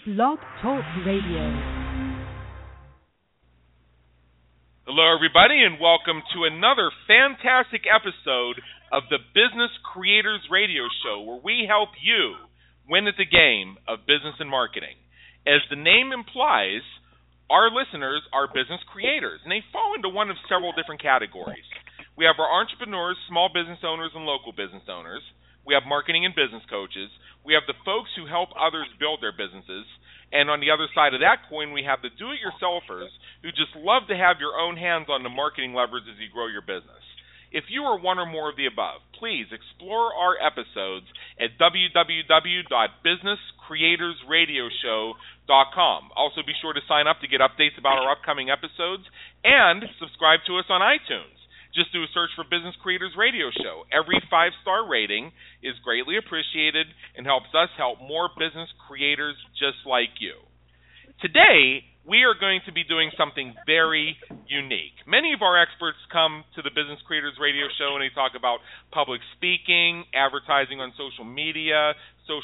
Blog Talk Radio. Hello, everybody, and welcome to another fantastic episode of the Business Creators Radio Show, where we help you win at the game of business and marketing. As the name implies, our listeners are business creators, and they fall into one of several different categories. We have our entrepreneurs, small business owners, and local business owners. We have marketing and business coaches. We have the folks who help others build their businesses. And on the other side of that coin, we have the do-it-yourselfers who just love to have your own hands on the marketing levers as you grow your business. If you are one or more of the above, please explore our episodes at www.businesscreatorsradioshow.com. Also, be sure to sign up to get updates about our upcoming episodes and subscribe to us on iTunes. Just do a search for Business Creators Radio Show. Every 5-star rating is greatly appreciated and helps us help more business creators just like you. Today, we are going to be doing something very unique. Many of our experts come to the Business Creators Radio Show and they talk about public speaking, advertising on social media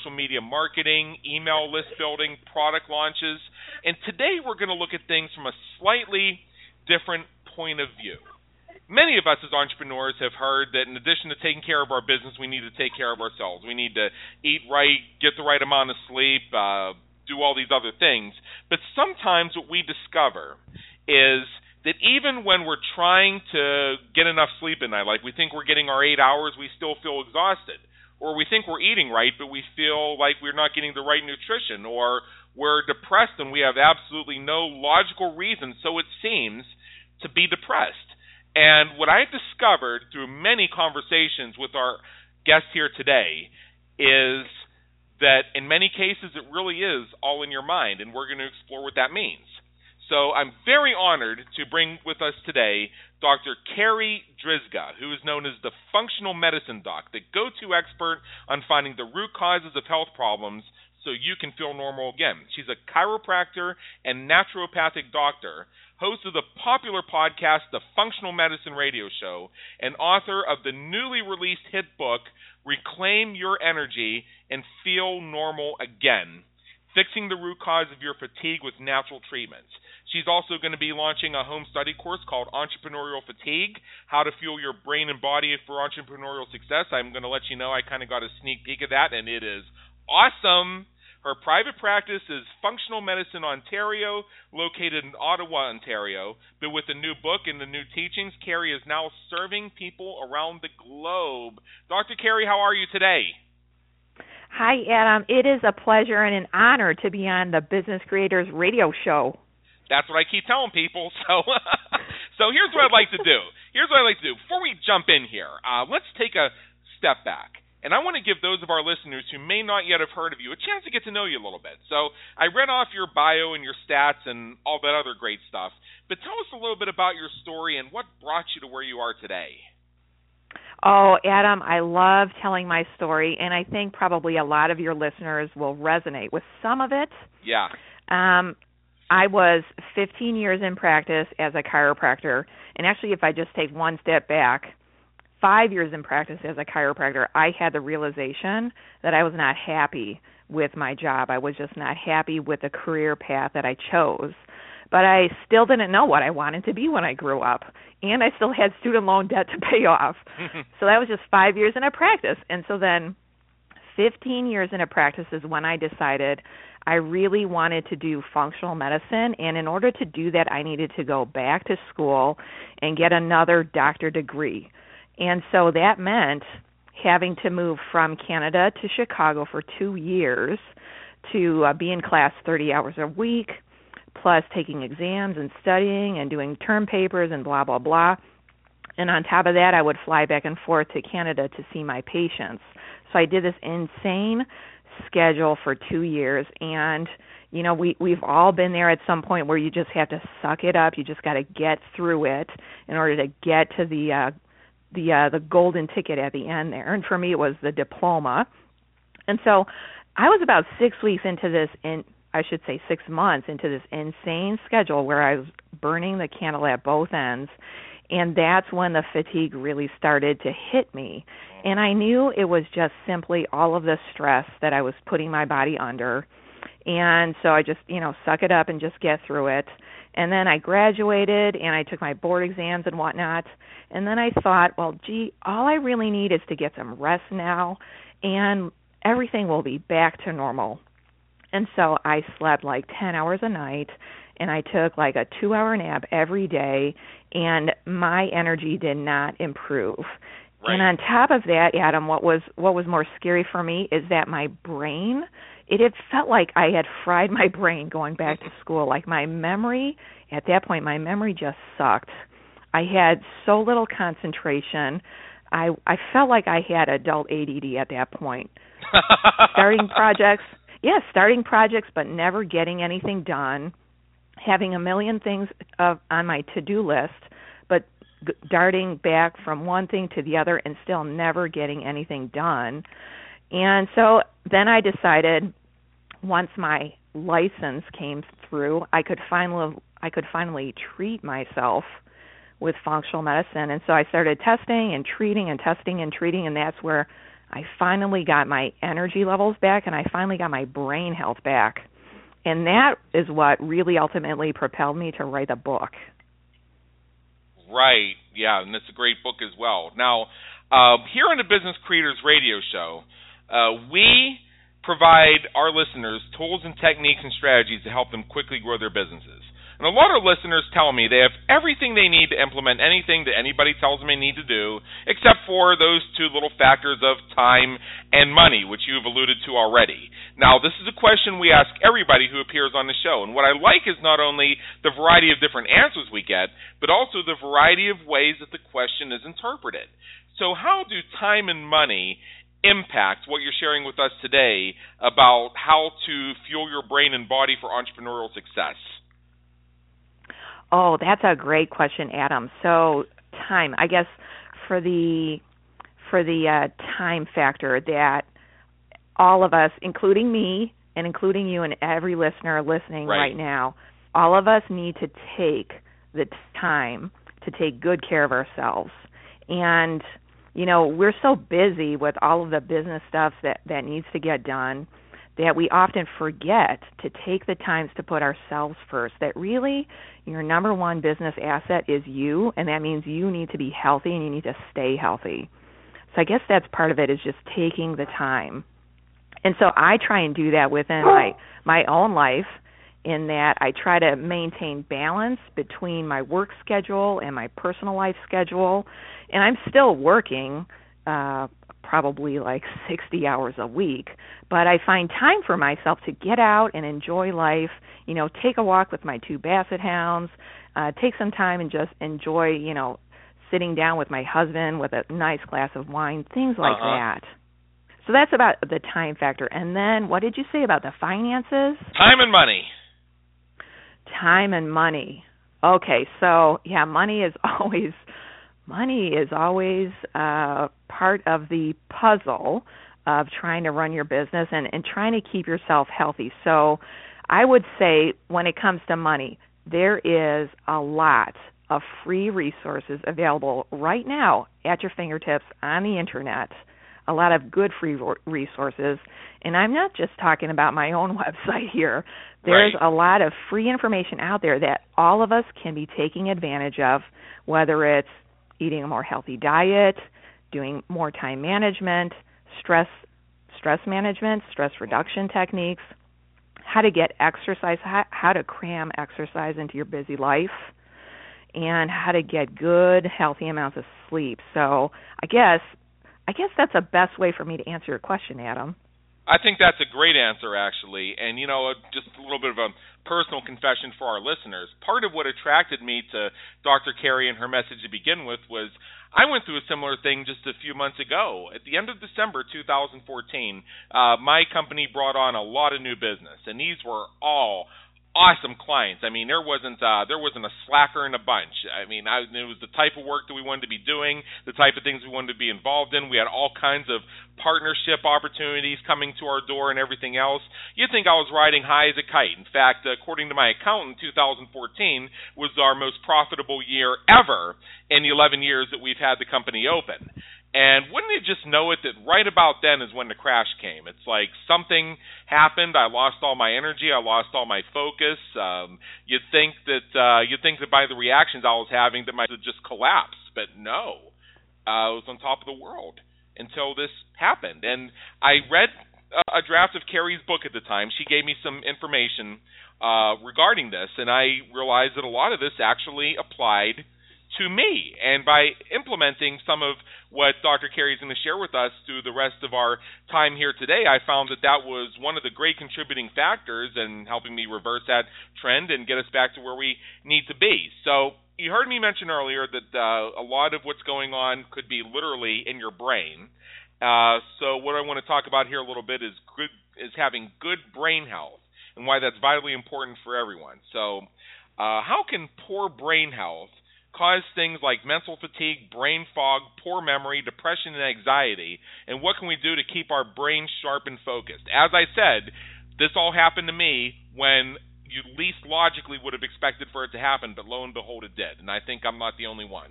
marketing, email list building, product launches. And today we're going to look at things from a slightly different point of view. Many of us as entrepreneurs have heard that in addition to taking care of our business, we need to take care of ourselves. We need to eat right, get the right amount of sleep, do all these other things. But sometimes what we discover is that even when we're trying to get enough sleep at night, like we think we're getting our 8 hours, we still feel exhausted. Or we think we're eating right, but we feel like we're not getting the right nutrition. Or we're depressed and we have absolutely no logical reason, so it seems, to be depressed. And what I've discovered through many conversations with our guest here today is that in many cases it really is all in your mind, and we're going to explore what that means. So I'm very honored to bring with us today Dr. Carrie Drzyzga, who is known as the Functional Medicine Doc, the go-to expert on finding the root causes of health problems so you can feel normal again. She's a chiropractor and naturopathic doctor, host of the popular podcast, The Functional Medicine Radio Show, and author of the newly released hit book, Reclaim Your Energy and Feel Normal Again, Fixing the Root Cause of Your Fatigue with Natural Treatments. She's also going to be launching a home study course called Entrepreneurial Fatigue, How to Fuel Your Brain and Body for Entrepreneurial Success. I'm going to let you know I kind of got a sneak peek of that, and it is awesome. Her private practice is Functional Medicine Ontario, located in Ottawa, Ontario. But with the new book and the new teachings, Carrie is now serving people around the globe. Dr. Carrie, how are you today? Hi, Adam. It is a pleasure and an honor to be on the Business Creators Radio Show. That's what I keep telling people. So here's what I'd like to do. Before we jump in here, let's take a step back. And I want to give those of our listeners who may not yet have heard of you a chance to get to know you a little bit. So I read off your bio and your stats and all that other great stuff. But tell us a little bit about your story and what brought you to where you are today. Oh, Adam, I love telling my story, and I think probably a lot of your listeners will resonate with some of it. Yeah. I was 15 years in practice as a chiropractor. And actually, if I just take one step back, 5 years in practice as a chiropractor, I had the realization that I was not happy with my job. I was just not happy with the career path that I chose. But I still didn't know what I wanted to be when I grew up. And I still had student loan debt to pay off. So that was just 5 years in a practice. And so then 15 years in a practice is when I decided I really wanted to do functional medicine. And in order to do that, I needed to go back to school and get another doctorate degree. And so that meant having to move from Canada to Chicago for 2 years to be in class 30 hours a week, plus taking exams and studying and doing term papers and blah, blah, blah. And on top of that, I would fly back and forth to Canada to see my patients. So I did this insane schedule for 2 years. And, you know, we've all been there at some point where you just have to suck it up. You just got to get through it in order to get to the golden ticket at the end there. And for me, it was the diploma. And so I was about 6 weeks into this, 6 months into this insane schedule where I was burning the candle at both ends. And that's when the fatigue really started to hit me. And I knew it was just simply all of the stress that I was putting my body under. And so I just, suck it up and just get through it. And then I graduated and I took my board exams and whatnot. And then I thought, well, gee, all I really need is to get some rest now, and everything will be back to normal. And so I slept like 10 hours a night, and I took like a 2-hour nap every day, and my energy did not improve. Right. And on top of that, Adam, what was more scary for me is that my brain, it had felt like I had fried my brain going back to school. Like my memory, at that point, my memory just sucked. I had so little concentration. I felt like I had adult ADD at that point. starting projects, but never getting anything done. Having a million things on my to-do list, but darting back from one thing to the other and still never getting anything done. And so then I decided, once my license came through, I could finally treat myself with functional medicine. And so I started testing and treating and testing and treating, and that's where I finally got my energy levels back, and I finally got my brain health back. And that is what really ultimately propelled me to write a book. Right, yeah, and it's a great book as well. Now, here on the Business Creators Radio Show, we provide our listeners tools and techniques and strategies to help them quickly grow their businesses. And a lot of listeners tell me they have everything they need to implement anything that anybody tells them they need to do, except for those two little factors of time and money, which you've alluded to already. Now, this is a question we ask everybody who appears on the show, and what I like is not only the variety of different answers we get, but also the variety of ways that the question is interpreted. So how do time and money impact what you're sharing with us today about how to fuel your brain and body for entrepreneurial success? Oh, that's a great question, Adam. So time, I guess for the time factor that all of us, including me and including you and every listener listening right now, all of us need to take the time to take good care of ourselves. And, we're so busy with all of the business stuff that needs to get done that we often forget to take the times to put ourselves first, that really your number one business asset is you, and that means you need to be healthy and you need to stay healthy. So I guess that's part of it, is just taking the time. And so I try and do that within my own life, in that I try to maintain balance between my work schedule and my personal life schedule. And I'm still working probably like 60 hours a week, but I find time for myself to get out and enjoy life, take a walk with my 2 basset hounds, take some time and just enjoy, sitting down with my husband with a nice glass of wine, things like that. So that's about the time factor. And then what did you say about the finances? Time and money. Time and money. Okay, so yeah, money is always part of the puzzle of trying to run your business and trying to keep yourself healthy. So I would say when it comes to money, there is a lot of free resources available right now at your fingertips on the internet, a lot of good free resources. And I'm not just talking about my own website here. There's a lot of free information out there that all of us can be taking advantage of, whether it's eating a more healthy diet, doing more time management, stress management, stress reduction techniques, how to get exercise, how to cram exercise into your busy life, and how to get good, healthy amounts of sleep. So I guess that's the best way for me to answer your question, Adam. I think that's a great answer, actually. And, just a little bit of a personal confession for our listeners. Part of what attracted me to Dr. Carey and her message to begin with was I went through a similar thing just a few months ago. At the end of December 2014, my company brought on a lot of new business, and these were all awesome clients. I mean, there wasn't a slacker in a bunch. I mean, it was the type of work that we wanted to be doing, the type of things we wanted to be involved in. We had all kinds of partnership opportunities coming to our door and everything else. You'd think I was riding high as a kite. In fact, according to my accountant, 2014 was our most profitable year ever in the 11 years that we've had the company open. And wouldn't you just know it that right about then is when the crash came? It's like something happened. I lost all my energy. I lost all my focus. You'd think that by the reactions I was having that might have just collapsed, but no, I was on top of the world until this happened. And I read a draft of Carrie's book at the time. She gave me some information regarding this, and I realized that a lot of this actually applied to me. And by implementing some of what Dr. Carrie is going to share with us through the rest of our time here today, I found that that was one of the great contributing factors in helping me reverse that trend and get us back to where we need to be. So you heard me mention earlier that a lot of what's going on could be literally in your brain. So what I want to talk about here a little bit is having good brain health and why that's vitally important for everyone. So how can poor brain health cause things like mental fatigue, brain fog, poor memory, depression, and anxiety? And what can we do to keep our brain sharp and focused? As I said, this all happened to me when you least logically would have expected for it to happen, but lo and behold, it did. And I think I'm not the only one.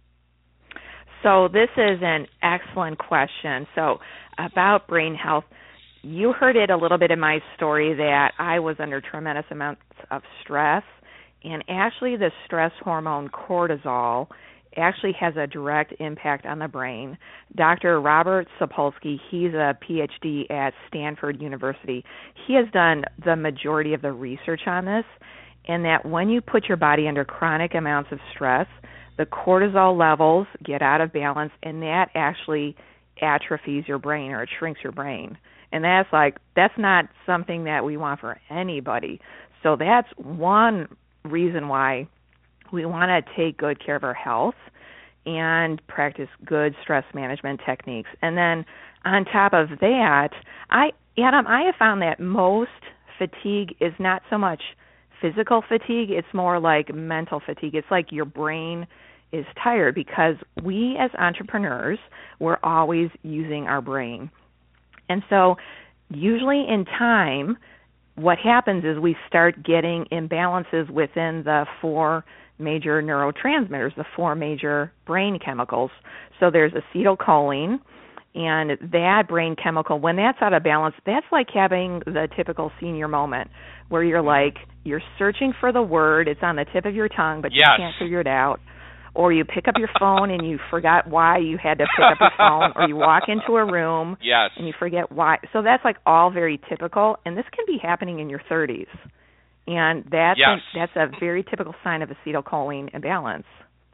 So this is an excellent question. So about brain health, you heard it a little bit in my story that I was under tremendous amounts of stress. And actually the stress hormone cortisol actually has a direct impact on the brain. Dr. Robert Sapolsky, he's a PhD at Stanford University. He has done the majority of the research on this, and that when you put your body under chronic amounts of stress, the cortisol levels get out of balance, and that actually atrophies your brain, or it shrinks your brain. And that's not something that we want for anybody. So that's one reason why we want to take good care of our health and practice good stress management techniques. And then on top of that, Adam, I have found that most fatigue is not so much physical fatigue, it's more like mental fatigue. It's like your brain is tired because we as entrepreneurs, we're always using our brain. And so usually in time, what happens is we start getting imbalances within the four major neurotransmitters, the four major brain chemicals. So there's acetylcholine, and that brain chemical, when that's out of balance, that's like having the typical senior moment where you're searching for the word, it's on the tip of your tongue, but you can't figure it out. Or you pick up your phone and you forgot why you had to pick up your phone, or you walk into a room and you forget why. So that's like all very typical, and this can be happening in your 30s. And that's a very typical sign of acetylcholine imbalance.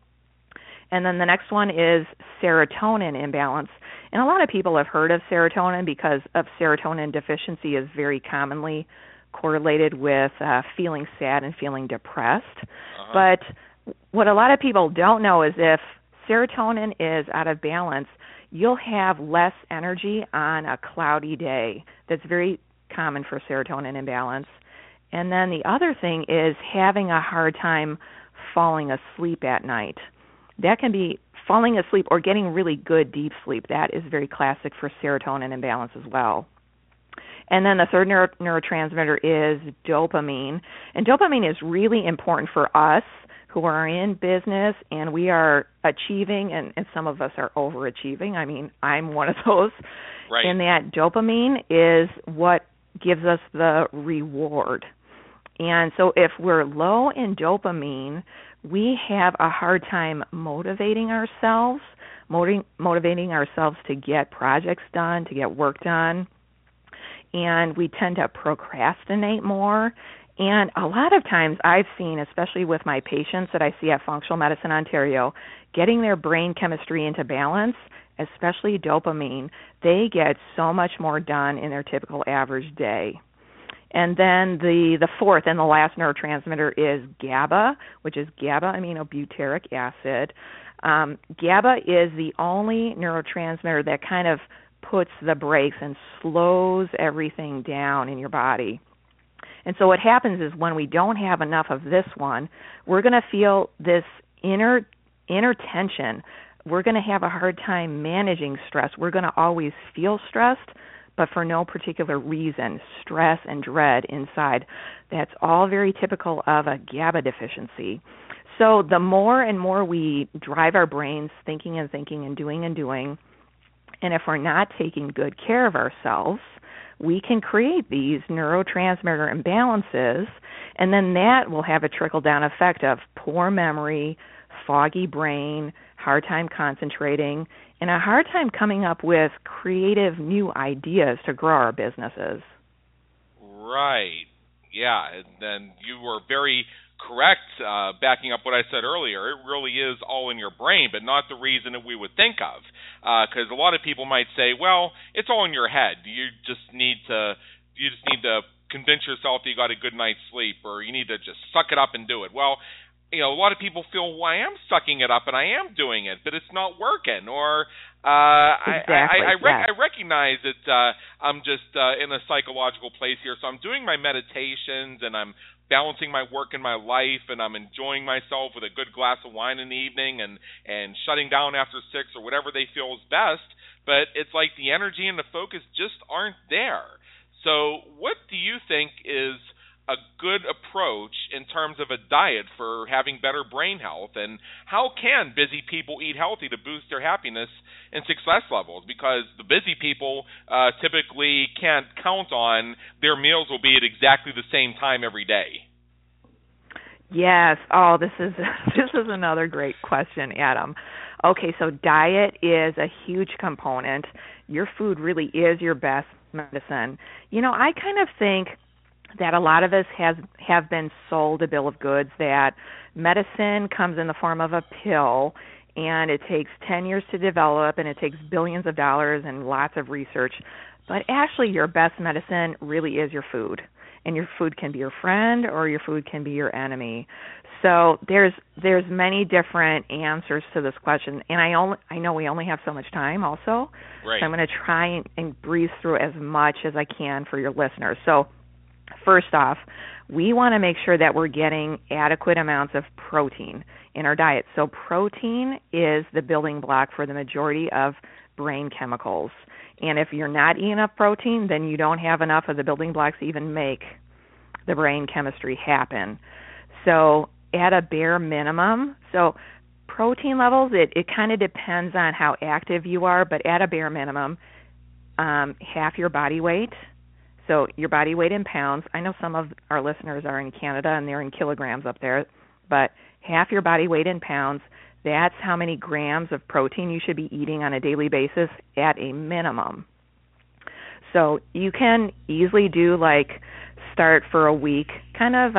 And then the next one is serotonin imbalance. And a lot of people have heard of serotonin because of serotonin deficiency is very commonly correlated with feeling sad and feeling depressed. But what a lot of people don't know is if serotonin is out of balance, you'll have less energy on a cloudy day. That's very common for serotonin imbalance. And then the other thing is having a hard time falling asleep at night. That can be falling asleep or getting really good deep sleep. That is very classic for serotonin imbalance as well. And then the third neurotransmitter is dopamine. And dopamine is really important for us who are in business and we are achieving, and some of us are overachieving. I mean, I'm one of those. Right. And that dopamine is what gives us the reward. And so if we're low in dopamine, we have a hard time motivating ourselves to get projects done, to get work done. And we tend to procrastinate more. And a lot of times I've seen, especially with my patients that I see at Functional Medicine Ontario, getting their brain chemistry into balance, especially dopamine, they get so much more done in their typical average day. And then the fourth and the last neurotransmitter is GABA, which is GABA-aminobutyric acid. GABA is the only neurotransmitter that kind of puts the brakes and slows everything down in your body. And so what happens is when we don't have enough of this one, we're going to feel this inner tension. We're going to have a hard time managing stress. We're going to always feel stressed, but for no particular reason, stress and dread inside. That's all very typical of a GABA deficiency. So the more and more we drive our brains thinking and thinking and doing, and if we're not taking good care of ourselves, we can create these neurotransmitter imbalances, and then that will have a trickle-down effect of poor memory, foggy brain, hard time concentrating, and a hard time coming up with creative new ideas to grow our businesses. Right. Yeah, and then you were very correct backing up what I said earlier. It really is all in your brain, but not the reason that we would think of. Because a lot of people might say, well, it's all in your head. You just need to convince yourself that you got a good night's sleep, or you need to just suck it up and do it. Well, a lot of people feel, well, I am sucking it up and I am doing it, but it's not working. Or exactly, I recognize that I'm just in a psychological place here, so I'm doing my meditations and I'm balancing my work and my life, and I'm enjoying myself with a good glass of wine in the evening and shutting down after 6 or whatever they feel is best, but it's like the energy and the focus just aren't there. So what do you think is a good approach in terms of a diet for having better brain health, and how can busy people eat healthy to boost their happiness and success levels? Because the busy people typically can't count on their meals will be at exactly the same time every day. Yes. Oh, this is another great question, Adam. Okay, so diet is a huge component. Your food really is your best medicine. I kind of think that a lot of us have been sold a bill of goods that medicine comes in the form of a pill, and it takes 10 years to develop, and it takes billions of dollars and lots of research. But actually, your best medicine really is your food, and your food can be your friend or your food can be your enemy. So there's many different answers to this question, and I know we only have so much time also, right. So I'm going to try and breeze through as much as I can for your listeners. So first off, we want to make sure that we're getting adequate amounts of protein in our diet. So protein is the building block for the majority of brain chemicals. And if you're not eating enough protein, then you don't have enough of the building blocks to even make the brain chemistry happen. So at a bare minimum, so protein levels, it kind of depends on how active you are, but at a bare minimum, half your body weight. So your body weight in pounds. I know some of our listeners are in Canada and they're in kilograms up there, but half your body weight in pounds, that's how many grams of protein you should be eating on a daily basis at a minimum. So you can easily do start for a week, kind of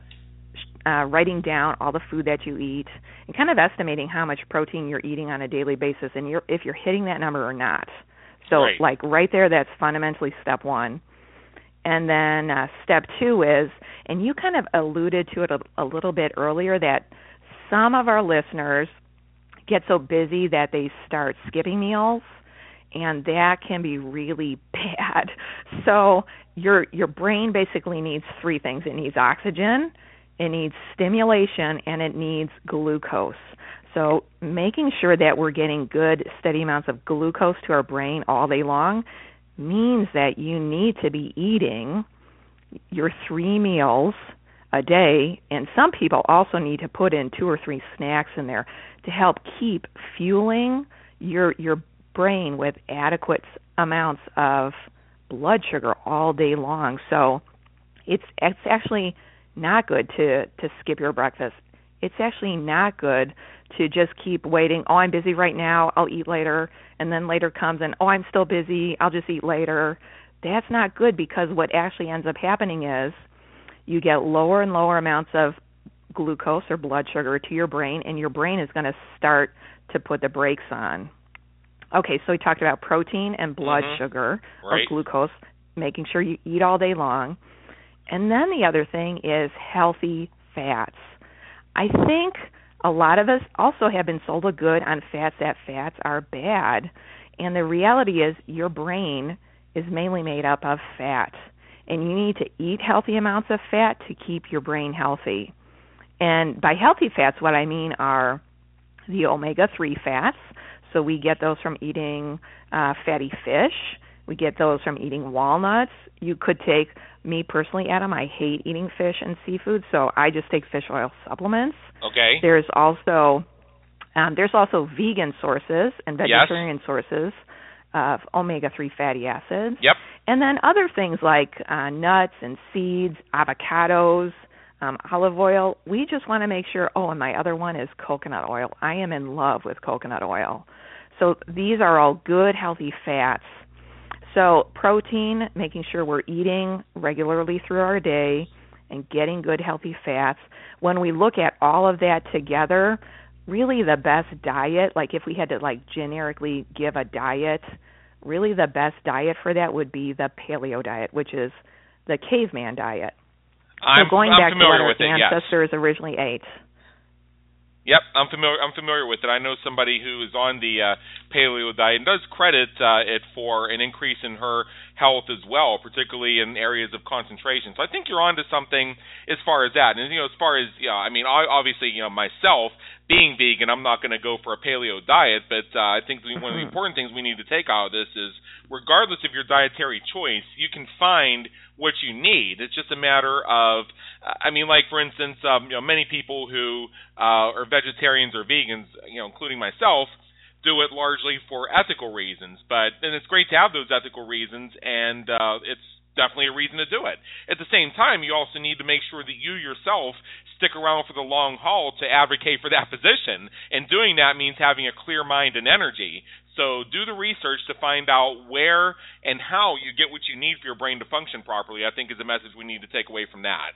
writing down all the food that you eat and kind of estimating how much protein you're eating on a daily basis and if you're hitting that number or not. So right. Right there, that's fundamentally step one. And then step two is, and you kind of alluded to it a little bit earlier, that some of our listeners get so busy that they start skipping meals, and that can be really bad. So your brain basically needs three things. It needs oxygen, it needs stimulation, and it needs glucose. So making sure that we're getting good, steady amounts of glucose to our brain all day long means that you need to be eating your 3 meals a day, and some people also need to put in 2 or 3 snacks in there to help keep fueling your brain with adequate amounts of blood sugar all day long. So it's actually not good to skip your breakfast. It's actually not good to just keep waiting. Oh, I'm busy right now, I'll eat later. And then later comes and, oh, I'm still busy, I'll just eat later. That's not good, because what actually ends up happening is you get lower and lower amounts of glucose or blood sugar to your brain, and your brain is going to start to put the brakes on. Okay, so we talked about protein and blood sugar or glucose, making sure you eat all day long. And then the other thing is healthy fats. I think a lot of us also have been sold a good on fats, that fats are bad. And the reality is your brain is mainly made up of fat. And you need to eat healthy amounts of fat to keep your brain healthy. And by healthy fats, what I mean are the omega-3 fats. So we get those from eating fatty fish. We get those from eating walnuts. You could take Me personally, Adam, I hate eating fish and seafood, so I just take fish oil supplements. Okay. There's also vegan sources and vegetarian sources of omega-3 fatty acids. Yep. And then other things like nuts and seeds, avocados, olive oil. We just want to make sure, and my other one is coconut oil. I am in love with coconut oil. So these are all good, healthy fats. So protein, making sure we're eating regularly through our day and getting good, healthy fats. When we look at all of that together, really the best diet, like if we had to generically give a diet, really the best diet for that would be the paleo diet, which is the caveman diet. I'm back familiar to what with our ancestors originally ate. Yep, I'm familiar with it. I know somebody who is on the paleo diet and does credit it for an increase in her health as well, particularly in areas of concentration. So I think you're onto something as far as that. And as far as obviously myself being vegan, I'm not going to go for a paleo diet, but I think one of the important things we need to take out of this is, regardless of your dietary choice, you can find what you need. It's just a matter of, for instance, many people who are vegetarians or vegans, including myself, do it largely for ethical reasons. But then it's great to have those ethical reasons, and it's definitely a reason to do it. At the same time, you also need to make sure that you yourself stick around for the long haul to advocate for that position, and doing that means having a clear mind and energy. So do the research to find out where and how you get what you need for your brain to function properly, I think is a message we need to take away from that.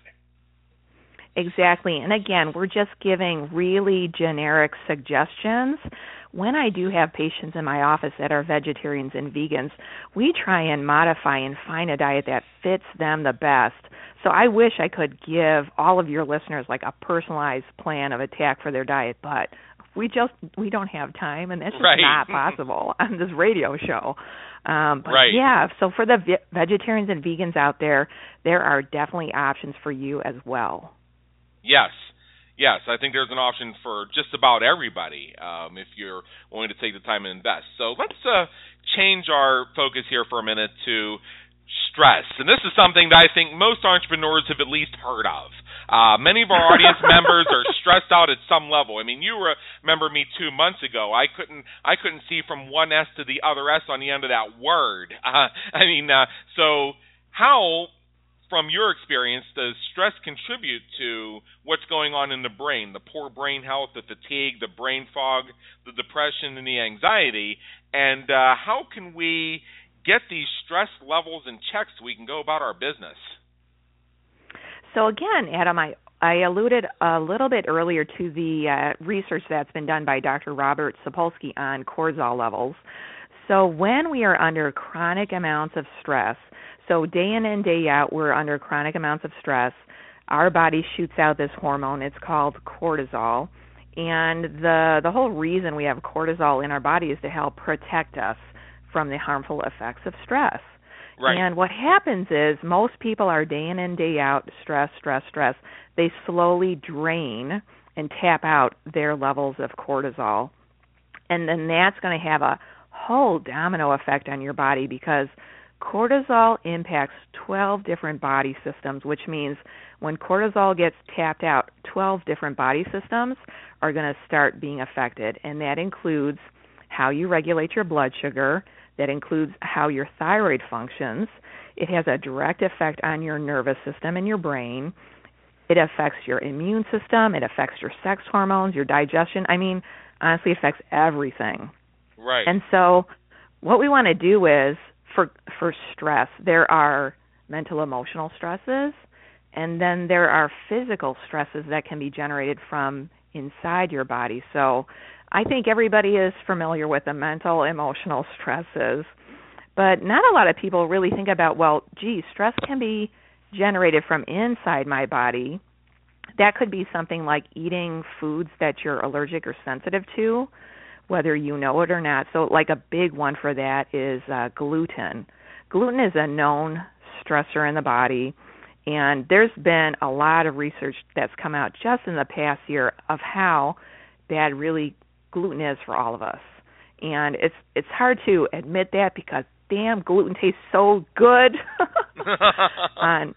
Exactly. And again, we're just giving really generic suggestions. When I do have patients in my office that are vegetarians and vegans, we try and modify and find a diet that fits them the best. So I wish I could give all of your listeners a personalized plan of attack for their diet, but we don't have time, and that's just not possible on this radio show. Yeah, so for the vegetarians and vegans out there are definitely options for you as well. Yes, I think there's an option for just about everybody if you're willing to take the time and invest. So let's change our focus here for a minute to stress. And this is something that I think most entrepreneurs have at least heard of. Many of our audience members are stressed out at some level. You remember me 2 months ago. I couldn't see from one S to the other S on the end of that word. So how, from your experience, does stress contribute to what's going on in the brain, the poor brain health, the fatigue, the brain fog, the depression, and the anxiety? And how can we get these stress levels in check so we can go about our business? So again, Adam, I alluded a little bit earlier to the research that's been done by Dr. Robert Sapolsky on cortisol levels. So when we are under chronic amounts of stress, so day in and day out we're under chronic amounts of stress, our body shoots out this hormone. It's called cortisol. And the whole reason we have cortisol in our body is to help protect us from the harmful effects of stress. Right. And what happens is most people are day in and day out, stress. They slowly drain and tap out their levels of cortisol. And then that's going to have a whole domino effect on your body because cortisol impacts 12 different body systems, which means when cortisol gets tapped out, 12 different body systems are going to start being affected. And that includes how you regulate your blood sugar. That includes how your thyroid functions. It has a direct effect on your nervous system and your brain. It affects your immune system. It affects your sex hormones, your digestion. Honestly, it affects everything. Right. And so what we want to do is, for stress, there are mental, emotional stresses, and then there are physical stresses that can be generated from inside your body. So I think everybody is familiar with the mental, emotional stresses, but not a lot of people really think about, stress can be generated from inside my body. That could be something like eating foods that you're allergic or sensitive to, whether you know it or not. So like a big one for that is gluten. Gluten is a known stressor in the body, and there's been a lot of research that's come out just in the past year of how bad really gluten is for all of us. And it's hard to admit that because damn, gluten tastes so good on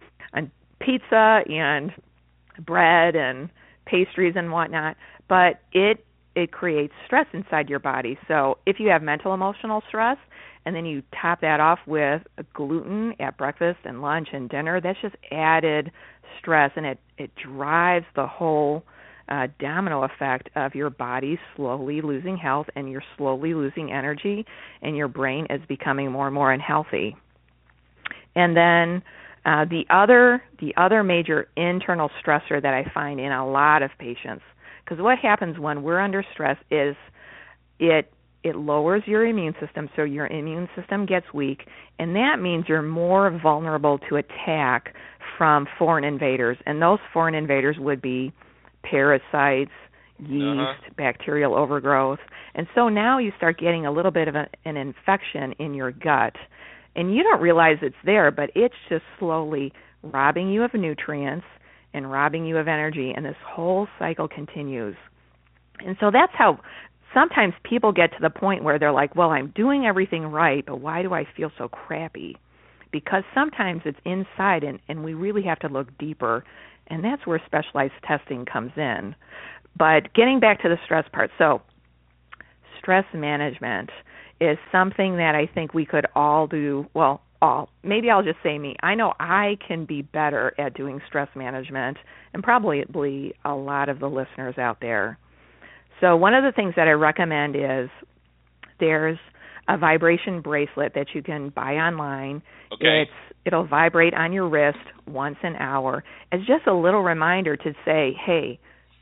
pizza and bread and pastries and whatnot, but it creates stress inside your body. So if you have mental, emotional stress, and then you top that off with gluten at breakfast and lunch and dinner, that's just added stress, and it drives the whole domino effect of your body slowly losing health, and you're slowly losing energy, and your brain is becoming more and more unhealthy. And then the other major internal stressor that I find in a lot of patients, because what happens when we're under stress is it lowers your immune system, so your immune system gets weak, and that means you're more vulnerable to attack from foreign invaders. And those foreign invaders would be parasites, yeast, bacterial overgrowth. And so now you start getting a little bit of an infection in your gut. And you don't realize it's there, but it's just slowly robbing you of nutrients and robbing you of energy, and this whole cycle continues. And so that's how sometimes people get to the point where they're like, well, I'm doing everything right, but why do I feel so crappy? Because sometimes it's inside, and we really have to look deeper, and that's where specialized testing comes in. But getting back to the stress part, so stress management is something that I think we could all do, well, maybe I'll just say me. I know I can be better at doing stress management, and probably a lot of the listeners out there. So one of the things that I recommend is there's a vibration bracelet that you can buy online. Okay. It'll vibrate on your wrist once an hour. It's just a little reminder to say, hey,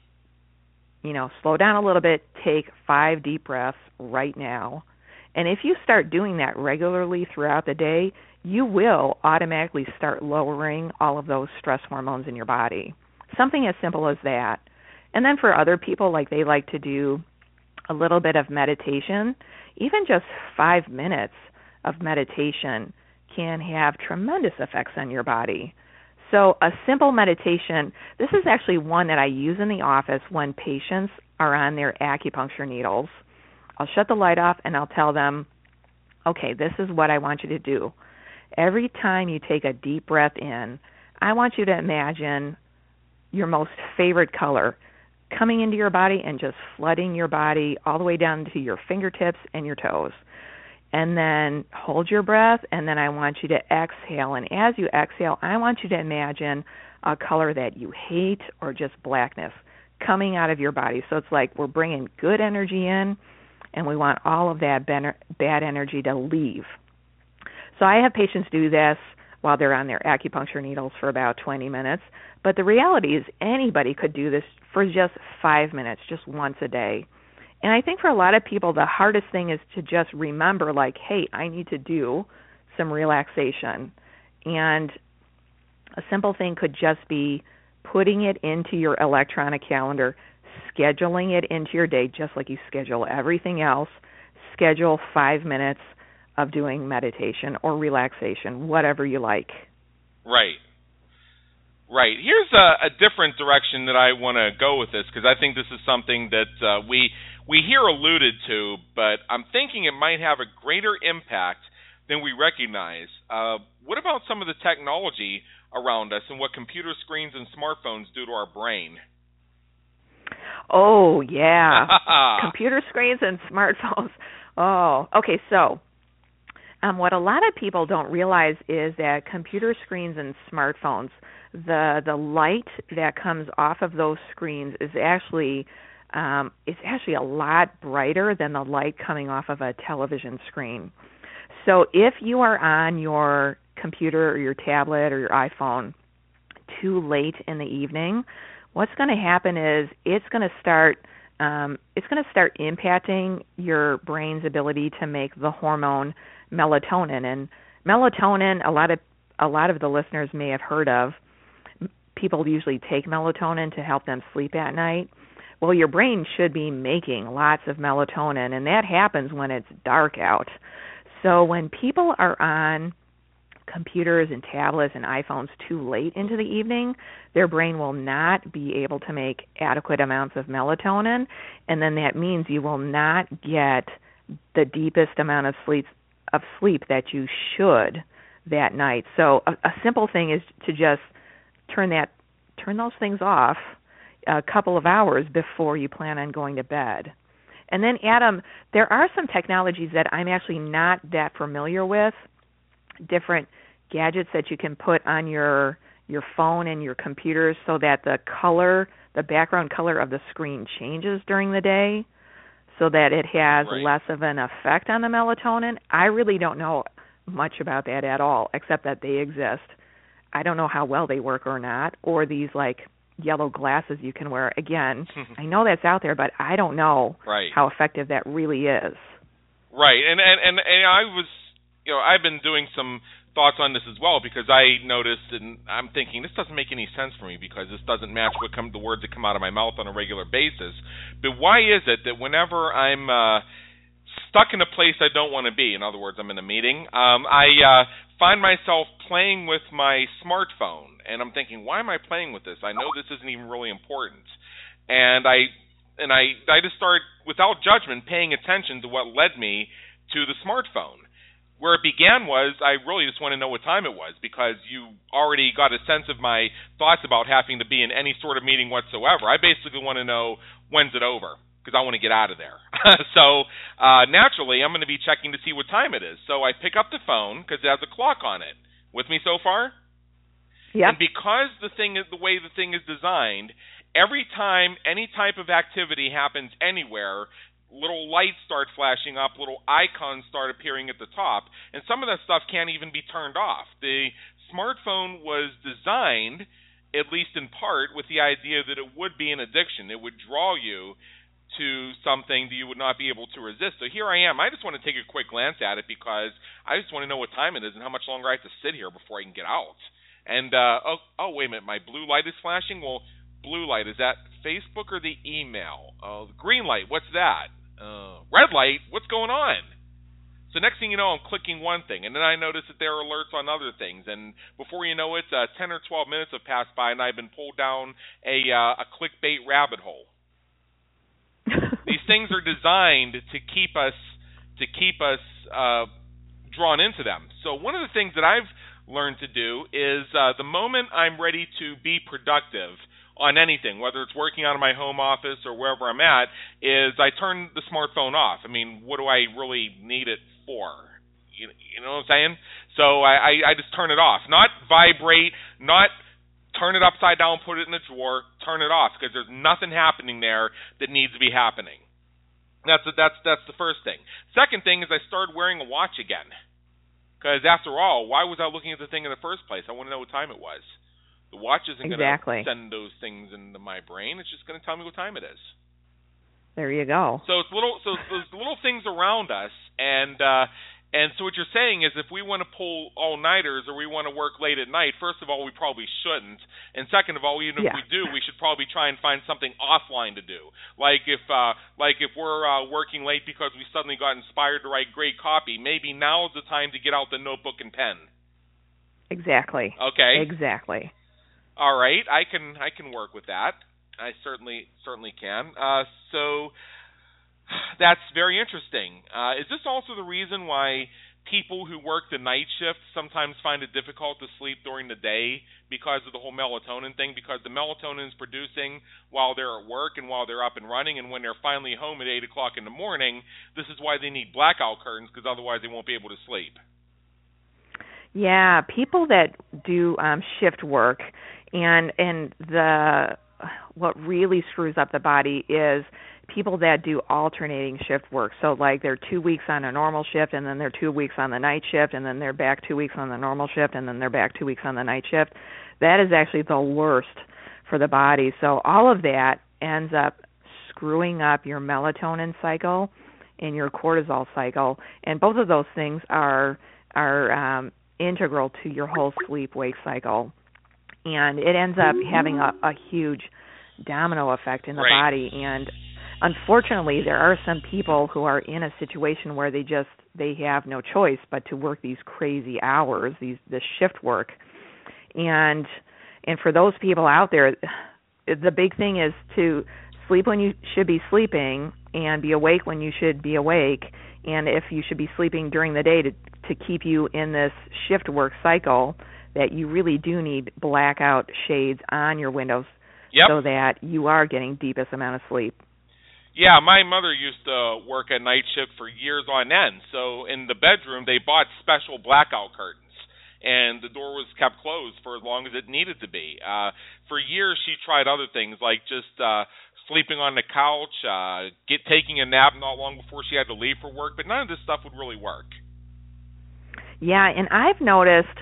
slow down a little bit, take 5 deep breaths right now. And if you start doing that regularly throughout the day, you will automatically start lowering all of those stress hormones in your body. Something as simple as that. And then for other people, like they like to do a little bit of meditation, even just 5 minutes of meditation can have tremendous effects on your body. So a simple meditation, this is actually one that I use in the office when patients are on their acupuncture needles. I'll shut the light off and I'll tell them, okay, this is what I want you to do. Every time you take a deep breath in, I want you to imagine your most favorite color coming into your body and just flooding your body all the way down to your fingertips and your toes. And then hold your breath, and then I want you to exhale. And as you exhale, I want you to imagine a color that you hate or just blackness coming out of your body. So it's like we're bringing good energy in, and we want all of that bad energy to leave. So I have patients do this while they're on their acupuncture needles for about 20 minutes. But the reality is anybody could do this for just 5 minutes, just once a day. And I think for a lot of people, the hardest thing is to just remember, like, hey, I need to do some relaxation. And a simple thing could just be putting it into your electronic calendar, scheduling it into your day just like you schedule everything else. Schedule 5 minutes of doing meditation or relaxation, whatever you like. Right. Here's a different direction that I want to go with this, because I think this is something that we hear alluded to, but I'm thinking it might have a greater impact than we recognize. What about some of the technology around us and what computer screens and smartphones do to our brain? Oh, yeah. Computer screens and smartphones. Oh, okay, so what a lot of people don't realize is that computer screens and smartphones, the light that comes off of those screens is actually a lot brighter than the light coming off of a television screen. So if you are on your computer or your tablet or your iPhone too late in the evening, what's going to happen is it's going to start impacting your brain's ability to make the hormone melatonin. And melatonin, a lot of the listeners may have heard of. People usually take melatonin to help them sleep at night. Well, your brain should be making lots of melatonin, and that happens when it's dark out. So when people are on computers and tablets and iPhones too late into the evening, their brain will not be able to make adequate amounts of melatonin, and then that means you will not get the deepest amount of of sleep that you should that night. So a simple thing is to just turn those things off a couple of hours before you plan on going to bed. And then, Adam, there are some technologies that I'm actually not that familiar with, different gadgets that you can put on your phone and your computer so that the background color of the screen changes during the day so that it has less of an effect on the melatonin. I really don't know much about that at all, except that they exist. I don't know how well they work or not, or these like yellow glasses you can wear. Again, I know that's out there, but I don't know how effective that really is. Right, and I was, I've been doing some thoughts on this as well, because I noticed, and I'm thinking this doesn't make any sense for me because this doesn't match the words that come out of my mouth on a regular basis. But why is it that whenever I'm stuck in a place I don't want to be, in other words, I'm in a meeting, I find myself playing with my smartphone, and I'm thinking, why am I playing with this? I know this isn't even really important, and I just started, without judgment, paying attention to what led me to the smartphone. Where it began was, I really just want to know what time it was, because you already got a sense of my thoughts about having to be in any sort of meeting whatsoever. I basically want to know, when's it over, because I want to get out of there. So naturally, I'm going to be checking to see what time it is. So I pick up the phone, because it has a clock on it. With me so far? Yeah. And because the way the thing is designed, every time any type of activity happens anywhere, little lights start flashing up, little icons start appearing at the top, and some of that stuff can't even be turned off. The smartphone was designed, at least in part, with the idea that it would be an addiction. It would draw you to something that you would not be able to resist. So here I am. I just want to take a quick glance at it because I just want to know what time it is and how much longer I have to sit here before I can get out. And, wait a minute, my blue light is flashing? Well, blue light, is that Facebook or the email? The green light, what's that? Red light, what's going on? So next thing you know, I'm clicking one thing, and then I notice that there are alerts on other things, and before you know it, 10 or 12 minutes have passed by, and I've been pulled down a clickbait rabbit hole. These things are designed to keep us drawn into them. So one of the things that I've learned to do is the moment I'm ready to be productive on anything, whether it's working out of my home office or wherever I'm at, is I turn the smartphone off. I mean, what do I really need it for? You know what I'm saying? So I just turn it off. Not vibrate, not turn it upside down, put it in the drawer, turn it off, because there's nothing happening there that needs to be happening. That's the first thing. Second thing is I started wearing a watch again. Because after all, why was I looking at the thing in the first place? I want to know what time it was. The watch isn't going to send those things into my brain. It's just going to tell me what time it is. There you go. So there's little things around us, and so what you're saying is if we want to pull all-nighters or we want to work late at night, first of all, we probably shouldn't, and second of all, even if we do, we should probably try and find something offline to do. Like if we're working late because we suddenly got inspired to write great copy, maybe now is the time to get out the notebook and pen. Exactly. Okay. Exactly. All right, I can work with that. I certainly can. So that's very interesting. Is this also the reason why people who work the night shift sometimes find it difficult to sleep during the day because of the whole melatonin thing? Because the melatonin is producing while they're at work and while they're up and running, and when they're finally home at 8 o'clock in the morning, this is why they need blackout curtains, because otherwise they won't be able to sleep. Yeah, people that do shift work, and what really screws up the body is people that do alternating shift work. So like they're 2 weeks on a normal shift, and then they're 2 weeks on the night shift, and then they're back 2 weeks on the normal shift, and then they're back 2 weeks on the night shift. That is actually the worst for the body. So all of that ends up screwing up your melatonin cycle and your cortisol cycle, and both of those things are integral to your whole sleep-wake cycle. And it ends up having a huge domino effect in the body. And unfortunately, there are some people who are in a situation where they have no choice but to work these crazy hours, this shift work. And for those people out there, the big thing is to sleep when you should be sleeping and be awake when you should be awake, and if you should be sleeping during the day to keep you in this shift work cycle, that you really do need blackout shades on your windows so that you are getting deepest amount of sleep. Yeah, my mother used to work a night shift for years on end. So in the bedroom, they bought special blackout curtains, and the door was kept closed for as long as it needed to be. For years, she tried other things like just sleeping on the couch, taking a nap not long before she had to leave for work, but none of this stuff would really work. Yeah, and I've noticed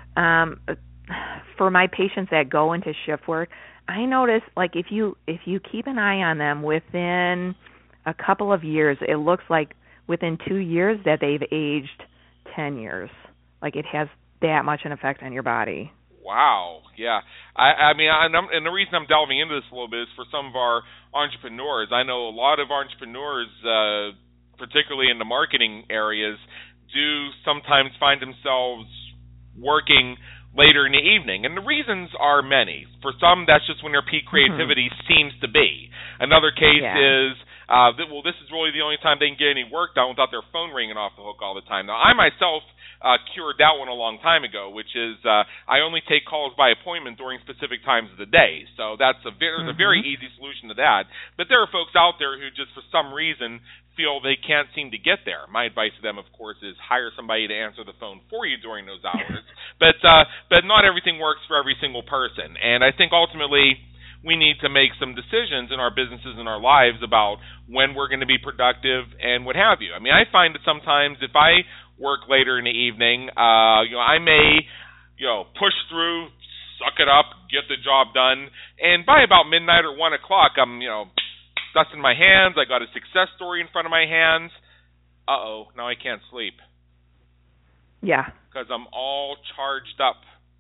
for my patients that go into shift work, I notice, like, if you keep an eye on them within a couple of years, it looks like within 2 years that they've aged 10 years. Like, it has that much an effect on your body. Wow, yeah. I mean, and the reason I'm delving into this a little bit is for some of our entrepreneurs. I know a lot of entrepreneurs, particularly in the marketing areas, do sometimes find themselves working later in the evening. And the reasons are many. For some, that's just when their peak creativity seems to be. Another case is, this is really the only time they can get any work done without their phone ringing off the hook all the time. Now, I myself cured that one a long time ago, which is I only take calls by appointment during specific times of the day. So that's a very easy solution to that. But there are folks out there who just for some reason feel they can't seem to get there. My advice to them, of course, is hire somebody to answer the phone for you during those hours. But not everything works for every single person. And I think ultimately we need to make some decisions in our businesses and our lives about when we're going to be productive and what have you. I mean, I find that sometimes if I work later in the evening, I may, push through, suck it up, get the job done, and by about midnight or 1 o'clock, I'm, dusting my hands. I got a success story in front of my hands. Now I can't sleep. Yeah. Because I'm all charged up.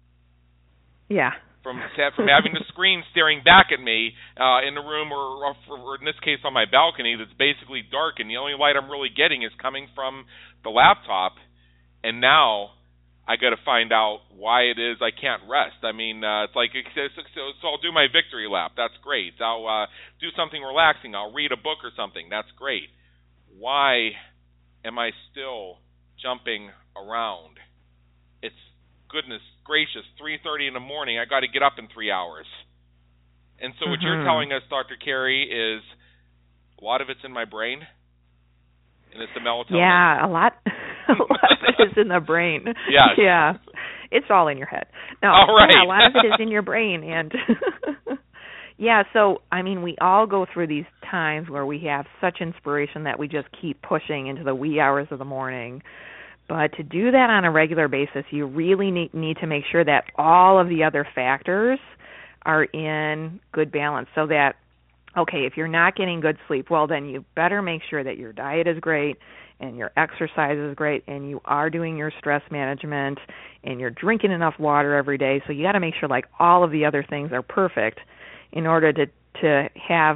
Yeah. From having the screen staring back at me in the room, or in this case on my balcony, that's basically dark, and the only light I'm really getting is coming from the laptop. And now I got to find out why it is I can't rest. I mean, it's like, so I'll do my victory lap. That's great. I'll do something relaxing. I'll read a book or something. That's great. Why am I still jumping around? It's, goodness gracious, 3:30 in the morning. I got to get up in 3 hours. And so what you're telling us, Dr. Carey, is a lot of it's in my brain, and it's the melatonin. Yeah, a lot of it is in the brain. Yes. Yeah. It's all in your head. No, all right. Yeah, a lot of it is in your brain. And yeah, so, I mean, we all go through these times where we have such inspiration that we just keep pushing into the wee hours of the morning. But to do that on a regular basis, you really need to make sure that all of the other factors are in good balance so that, okay, if you're not getting good sleep, well, then you better make sure that your diet is great and your exercise is great and you are doing your stress management and you're drinking enough water every day. So you got to make sure, like, all of the other things are perfect in order to have,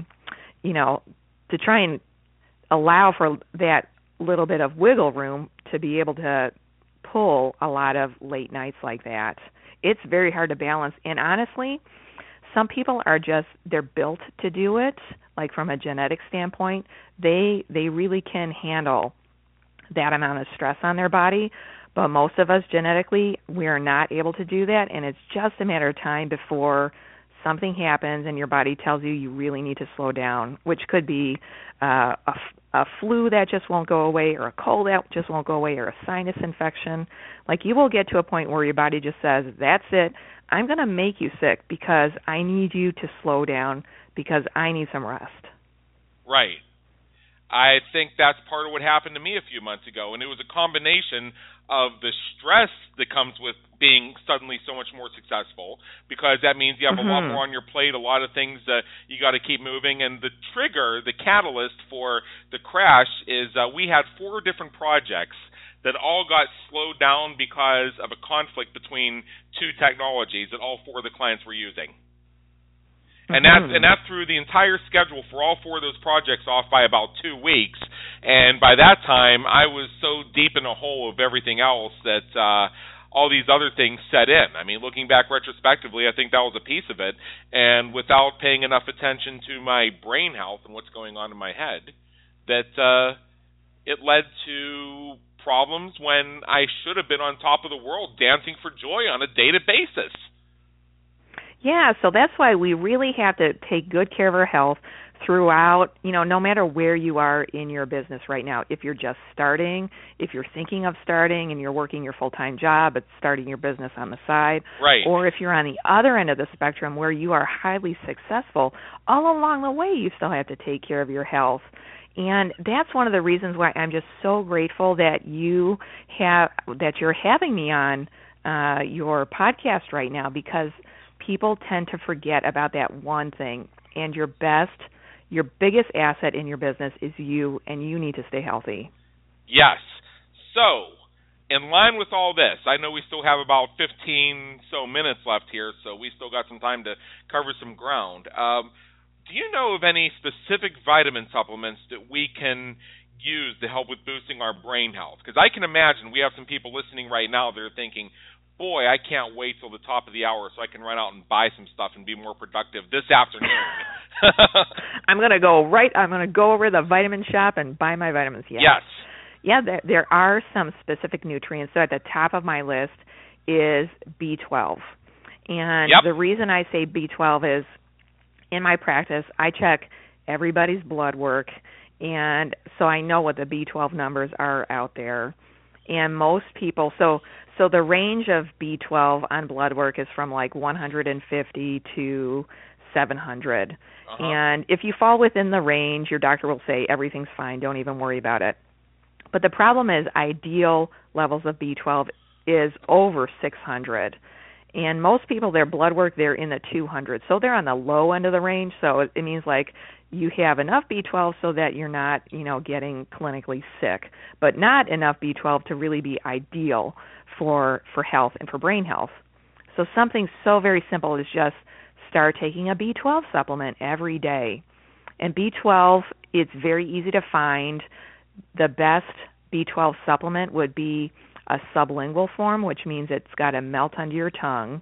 to try and allow for that little bit of wiggle room to be able to pull a lot of late nights like that. It's very hard to balance. And honestly, some people they're built to do it, like from a genetic standpoint. They really can handle that amount of stress on their body. But most of us genetically, we are not able to do that. And it's just a matter of time before something happens and your body tells you really need to slow down, which could be a flu that just won't go away, or a cold that just won't go away, or a sinus infection. Like, you will get to a point where your body just says, that's it, I'm going to make you sick because I need you to slow down because I need some rest. Right. I think that's part of what happened to me a few months ago, and it was a combination of the stress that comes with being suddenly so much more successful, because that means you have a lot more on your plate, a lot of things that you got to keep moving, and the trigger, the catalyst for the crash is we had 4 different projects that all got slowed down because of a conflict between 2 technologies that all 4 of the clients were using. And that threw the entire schedule for all 4 of those projects off by about 2 weeks. And by that time, I was so deep in a hole of everything else that all these other things set in. I mean, looking back retrospectively, I think that was a piece of it. And without paying enough attention to my brain health and what's going on in my head, that it led to problems when I should have been on top of the world dancing for joy on a daily basis. Yeah, so that's why we really have to take good care of our health throughout, no matter where you are in your business right now. If you're just starting, if you're thinking of starting and you're working your full-time job but starting your business on the side, right, or if you're on the other end of the spectrum where you are highly successful, all along the way you still have to take care of your health. And that's one of the reasons why I'm just so grateful that you're having me on your podcast right now, because people tend to forget about that one thing. And your biggest asset in your business is you, and you need to stay healthy. Yes. So, in line with all this, I know we still have about 15 so minutes left here, so we still got some time to cover some ground. Do you know of any specific vitamin supplements that we can use to help with boosting our brain health? Because I can imagine we have some people listening right now that are thinking, boy, I can't wait till the top of the hour so I can run out and buy some stuff and be more productive this afternoon. I'm going to go over to the vitamin shop and buy my vitamins. Yes. Yeah, there are some specific nutrients. So at the top of my list is B12. And the reason I say B12 is, in my practice, I check everybody's blood work, and so I know what the B12 numbers are out there. And most people, so the range of B12 on blood work is from like 150 to 700. Uh-huh. And if you fall within the range, your doctor will say everything's fine, don't even worry about it. But the problem is ideal levels of B12 is over 600. And most people, their blood work, they're in the 200s. So they're on the low end of the range. So it means like you have enough B12 so that you're not, getting clinically sick, but not enough B12 to really be ideal for health and for brain health. So something so very simple is just start taking a B12 supplement every day. And B12, it's very easy to find. The best B12 supplement would be a sublingual form, which means it's got to melt under your tongue.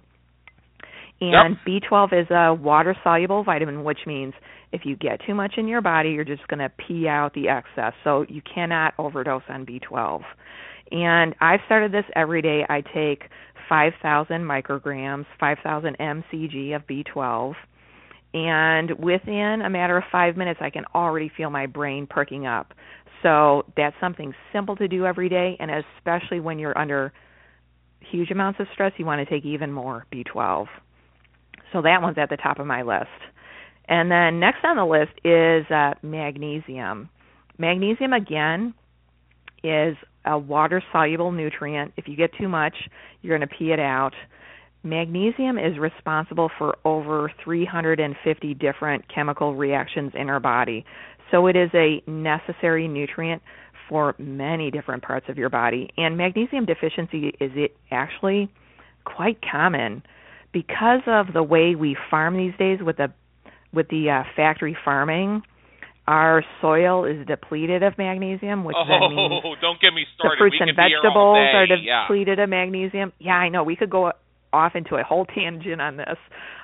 And B12 is a water-soluble vitamin, which means if you get too much in your body, you're just going to pee out the excess. So you cannot overdose on B12. And I've started this every day. I take 5,000 micrograms, 5,000 mcg of B12. And within a matter of 5 minutes, I can already feel my brain perking up. So that's something simple to do every day, and especially when you're under huge amounts of stress, you want to take even more B12. So that one's at the top of my list. And then next on the list is magnesium. Magnesium, again, is a water-soluble nutrient. If you get too much, you're going to pee it out. Magnesium is responsible for over 350 different chemical reactions in our body. So it is a necessary nutrient for many different parts of your body. And magnesium deficiency is actually quite common because of the way we farm these days with the factory farming. Our soil is depleted of magnesium, which then means don't get me started. The fruits and vegetables are depleted of magnesium. Yeah, I know. We could go off into a whole tangent on this.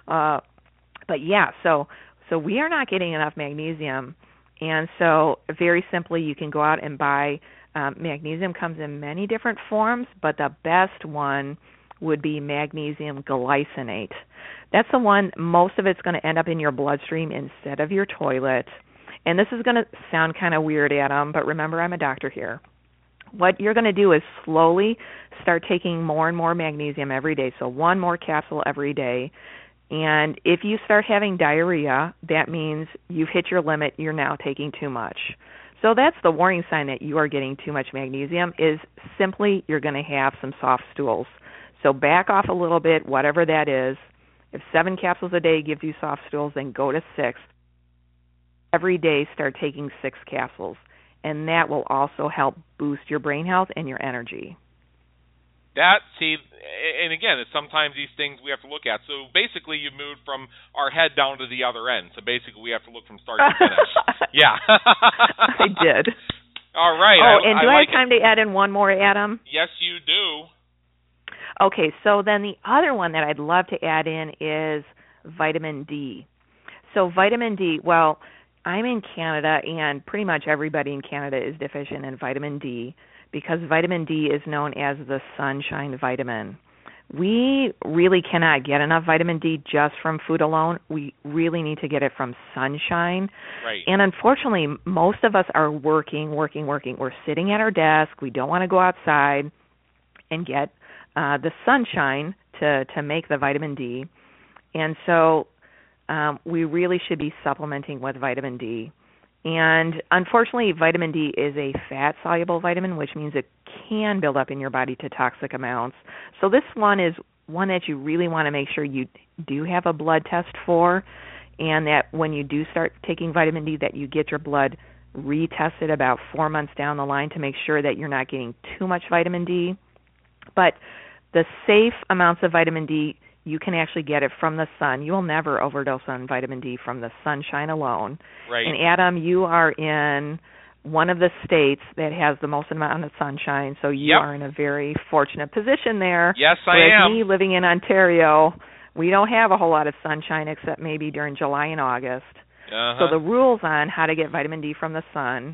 But yeah, so we are not getting enough magnesium. And so very simply, you can go out and buy magnesium. Comes in many different forms, but the best one would be magnesium glycinate. That's the one, most of it's going to end up in your bloodstream instead of your toilet. And this is going to sound kind of weird, Adam, but remember, I'm a doctor here. What you're going to do is slowly start taking more and more magnesium every day, so one more capsule every day. And if you start having diarrhea, that means you've hit your limit, you're now taking too much. So that's the warning sign that you are getting too much magnesium, is simply you're going to have some soft stools. So back off a little bit, whatever that is. If 7 capsules a day gives you soft stools, then go to 6. Every day start taking 6 capsules, and that will also help boost your brain health and your energy. And again, it's sometimes these things we have to look at. So basically, you've moved from our head down to the other end. So basically, we have to look from start to finish. Yeah. I did. All right. Oh, and do I have time to add in one more, Adam? Yes, you do. Okay, so then the other one that I'd love to add in is vitamin D. So vitamin D, well, I'm in Canada, and pretty much everybody in Canada is deficient in vitamin D because vitamin D is known as the sunshine vitamin. We really cannot get enough vitamin D just from food alone. We really need to get it from sunshine. Right. And unfortunately, most of us are working. We're sitting at our desk. We don't want to go outside and get the sunshine to make the vitamin D. And so we really should be supplementing with vitamin D. And unfortunately, vitamin D is a fat-soluble vitamin, which means it can build up in your body to toxic amounts. So this one is one that you really want to make sure you do have a blood test for, and that when you do start taking vitamin D, that you get your blood retested about 4 months down the line to make sure that you're not getting too much vitamin D. But the safe amounts of vitamin D, you can actually get it from the sun. You will never overdose on vitamin D from the sunshine alone. Right. And Adam, you are in one of the states that has the most amount of sunshine, so you are in a very fortunate position there. Yes, Whereas I am. me living in Ontario, we don't have a whole lot of sunshine except maybe during July and August. So the rules on how to get vitamin D from the sun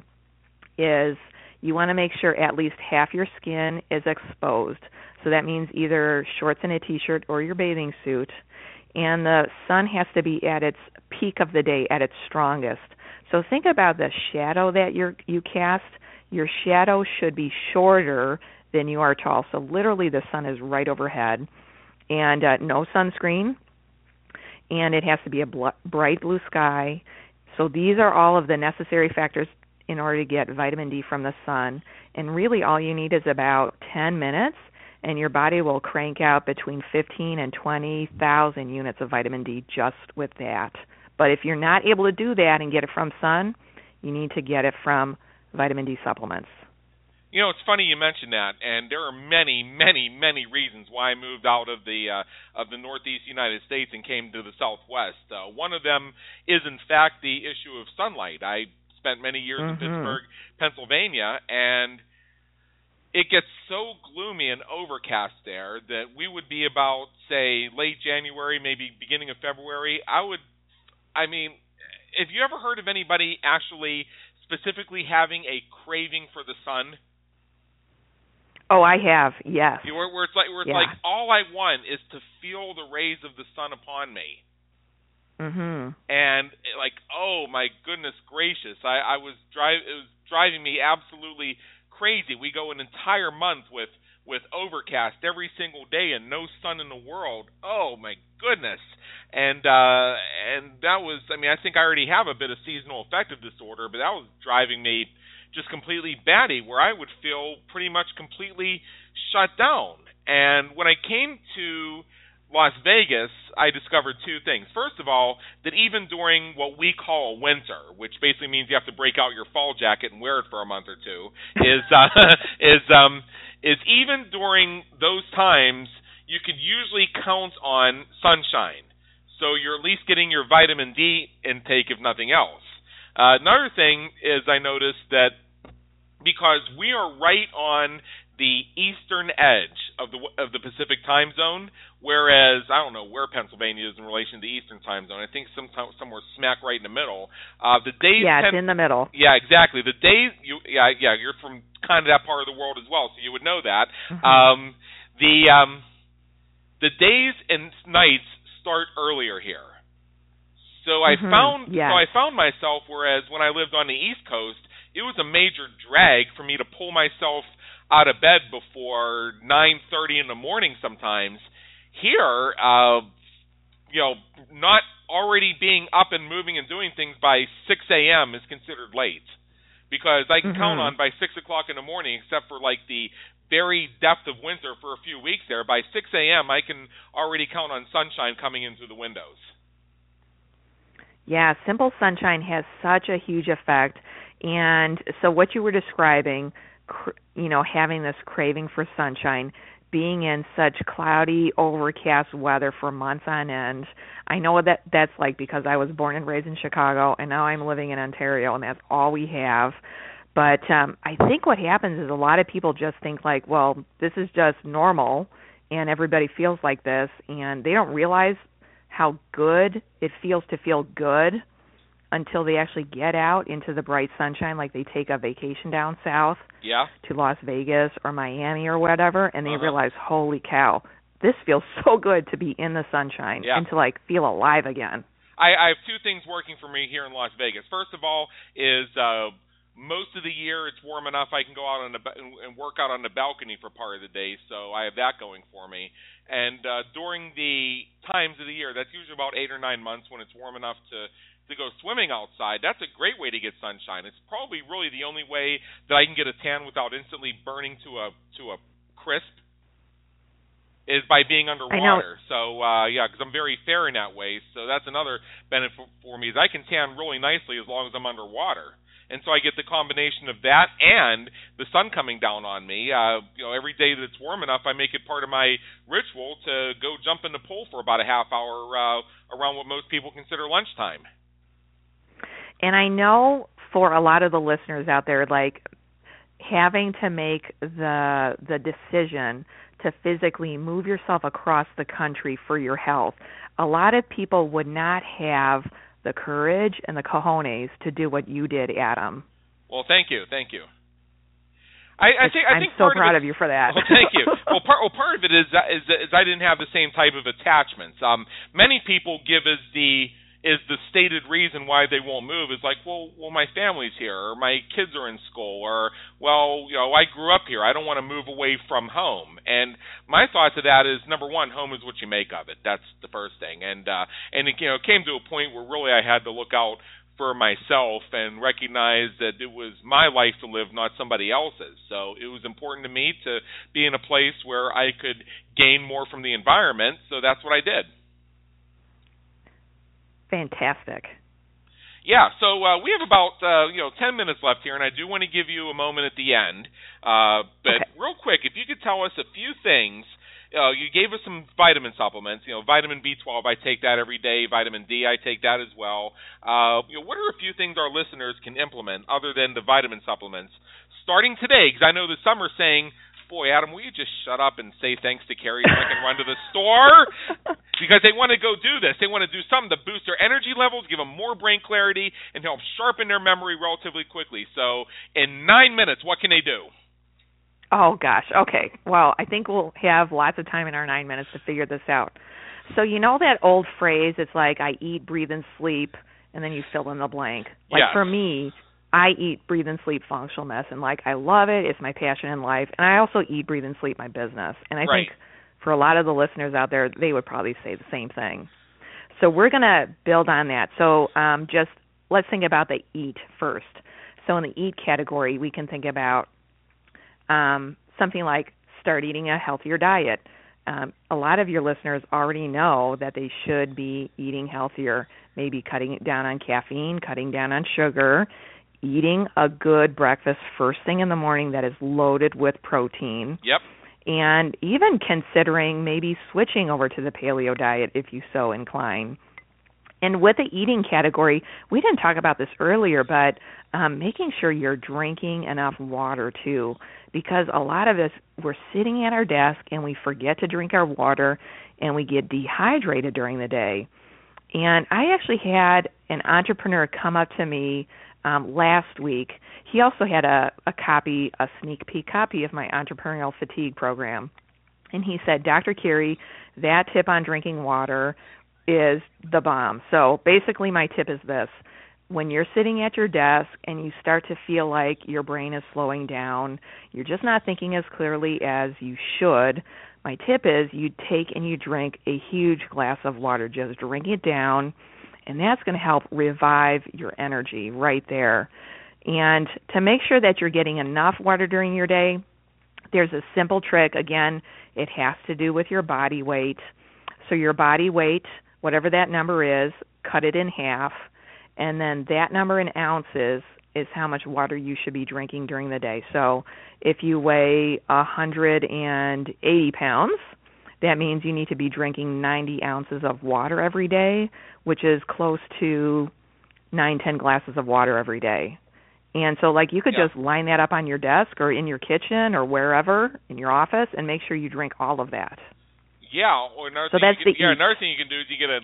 is you want to make sure at least half your skin is exposed. So that means either shorts and a T-shirt or your bathing suit. And the sun has to be at its peak of the day, at its strongest. So think about the shadow that you cast. Your shadow should be shorter than you are tall. So literally the sun is right overhead. And no sunscreen. And it has to be a bright blue sky. So these are all of the necessary factors in order to get vitamin D from the sun. And really all you need is about 10 minutes, and your body will crank out between 15 and 20,000 units of vitamin D just with that. But if you're not able to do that and get it from sun, you need to get it from vitamin D supplements. You know, it's funny you mentioned that, and there are many, many, many reasons why I moved out of the Northeast United States and came to the Southwest. One of them is, in fact, the issue of sunlight. I spent many years in Pittsburgh, Pennsylvania, and it gets so gloomy and overcast there that we would be about, say, late January, maybe beginning of February. Have you ever heard of anybody actually specifically having a craving for the sun? Oh, I have, yes. Where it's like all I want is to feel the rays of the sun upon me. And like, oh my goodness gracious, it was driving me absolutely crazy. We go an entire month with overcast every single day and no sun in the world. Oh my goodness. And that was, I think I already have a bit of seasonal affective disorder, but that was driving me just completely batty, where I would feel pretty much completely shut down. And when I came to Las Vegas, I discovered two things. First of all, that even during what we call winter, which basically means you have to break out your fall jacket and wear it for a month or two, is even during those times you could usually count on sunshine. So you're at least getting your vitamin D intake, if nothing else. Another thing is I noticed that because we are right on the eastern edge of the Pacific time zone, whereas I don't know where Pennsylvania is in relation to the eastern time zone. I think somewhere smack right in the middle. The days it's in the middle. Yeah, exactly. The days you're from kind of that part of the world as well, so you would know that. The days and nights start earlier here. So I found myself, whereas when I lived on the East Coast, it was a major drag for me to pull myself out of bed before 9:30 in the morning sometimes. Here, not already being up and moving and doing things by 6 a.m. is considered late, because I can count on by 6 o'clock in the morning, except for like the very depth of winter for a few weeks there, by 6 a.m. I can already count on sunshine coming in through the windows. Yeah, simple sunshine has such a huge effect. And so what you were describing, having this craving for sunshine, being in such cloudy, overcast weather for months on end, I know what that's like because I was born and raised in Chicago, and now I'm living in Ontario, and that's all we have. But I think what happens is a lot of people just think like, well, this is just normal, and everybody feels like this, and they don't realize how good it feels to feel good until they actually get out into the bright sunshine, like they take a vacation down south to Las Vegas or Miami or whatever, and they realize, holy cow, this feels so good to be in the sunshine and to, like, feel alive again. I have two things working for me here in Las Vegas. First of all is most of the year it's warm enough I can go out and work out on the balcony for part of the day, so I have that going for me. And during the times of the year, that's usually about 8 or 9 months when it's warm enough to go swimming outside, that's a great way to get sunshine. It's probably really the only way that I can get a tan without instantly burning to a crisp is by being underwater. So, because I'm very fair in that way. So that's another benefit for me is I can tan really nicely as long as I'm underwater. And so I get the combination of that and the sun coming down on me. Every day that it's warm enough, I make it part of my ritual to go jump in the pool for about a half hour around what most people consider lunchtime. And I know for a lot of the listeners out there, like having to make the decision to physically move yourself across the country for your health, a lot of people would not have the courage and the cojones to do what you did, Adam. Well, thank you. I think I'm so proud of you for that. Well, thank you. Well, part of it is I didn't have the same type of attachments. Many people give as the stated reason why they won't move is like, well, my family's here, or my kids are in school, or, I grew up here. I don't want to move away from home. And my thought to that is, number one, home is what you make of it. That's the first thing. And it came to a point where really I had to look out for myself and recognize that it was my life to live, not somebody else's. So it was important to me to be in a place where I could gain more from the environment. So that's what I did. Fantastic. Yeah, so we have about 10 minutes left here, and I do want to give you a moment at the end. But real quick, if you could tell us a few things. You gave us some vitamin supplements. Vitamin B12, I take that every day. Vitamin D, I take that as well. What are a few things our listeners can implement other than the vitamin supplements starting today? Because I know the summer's saying, boy, Adam, will you just shut up and say thanks to Carrie so I can run to the store? Because they want to go do this. They want to do something to boost their energy levels, give them more brain clarity, and help sharpen their memory relatively quickly. So in 9 minutes, what can they do? Oh, gosh. Okay. Well, I think we'll have lots of time in our 9 minutes to figure this out. So you know that old phrase, it's like I eat, breathe, and sleep, and then you fill in the blank. Like for me, I eat, breathe, and sleep functional medicine. Like, I love it. It's my passion in life. And I also eat, breathe, and sleep my business. And I think for a lot of the listeners out there, they would probably say the same thing. So we're going to build on that. So just let's think about the eat first. So in the eat category, we can think about something like start eating a healthier diet. A lot of your listeners already know that they should be eating healthier, maybe cutting down on caffeine, cutting down on sugar, eating a good breakfast first thing in the morning that is loaded with protein. Yep. And even considering maybe switching over to the paleo diet if you so incline. And with the eating category, we didn't talk about this earlier, but making sure you're drinking enough water too, because a lot of us, we're sitting at our desk and we forget to drink our water and we get dehydrated during the day. And I actually had an entrepreneur come up to me last week. He also had a sneak peek copy of my Entrepreneurial Fatigue program. And he said, Dr. Carey, that tip on drinking water is the bomb. So basically my tip is this. When you're sitting at your desk and you start to feel like your brain is slowing down, you're just not thinking as clearly as you should, my tip is you take and you drink a huge glass of water. Just drink it down, and that's going to help revive your energy right there. And to make sure that you're getting enough water during your day, there's a simple trick. Again, it has to do with your body weight. So your body weight, whatever that number is, cut it in half, and then that number in ounces is how much water you should be drinking during the day. So if you weigh 180 pounds, that means you need to be drinking 90 ounces of water every day, which is close to 9-10 glasses of water every day. And so, like, you could just line that up on your desk or in your kitchen or wherever, in your office, and make sure you drink all of that. Yeah, or another So thing that's another thing you can do is you get a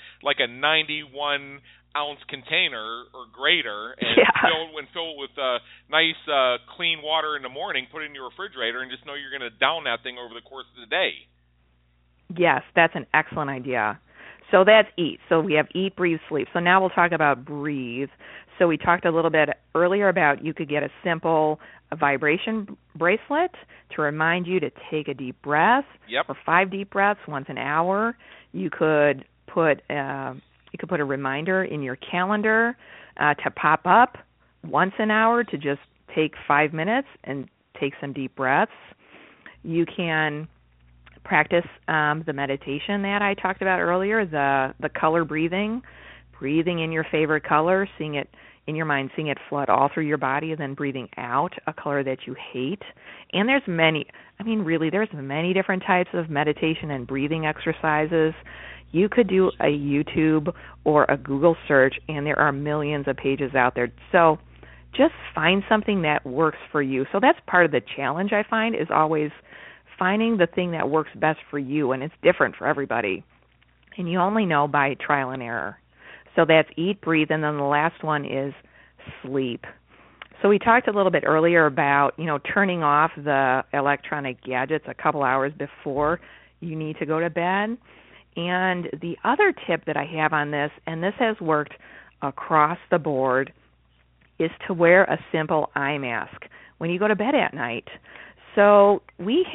91 ounce container or greater and fill it with nice clean water in the morning, put it in your refrigerator, and just know you're going to down that thing over the course of the day. Yes, that's an excellent idea. So that's eat. So we have eat, breathe, sleep. So now we'll talk about breathe. So we talked a little bit earlier about you could get a simple vibration bracelet to remind you to take a deep breath, or 5 deep breaths once an hour. You could put a reminder in your calendar to pop up once an hour to just take 5 minutes and take some deep breaths. You can practice the meditation that I talked about earlier, the color breathing in your favorite color, seeing it in your mind, seeing it flood all through your body, and then breathing out a color that you hate. And there's many different types of meditation and breathing exercises. You could do a YouTube or a Google search, and there are millions of pages out there. So just find something that works for you. So that's part of the challenge I find, is always finding the thing that works best for you, and it's different for everybody. And you only know by trial and error. So that's eat, breathe, and then the last one is sleep. So we talked a little bit earlier about, turning off the electronic gadgets a couple hours before you need to go to bed. And the other tip that I have on this, and this has worked across the board, is to wear a simple eye mask when you go to bed at night. So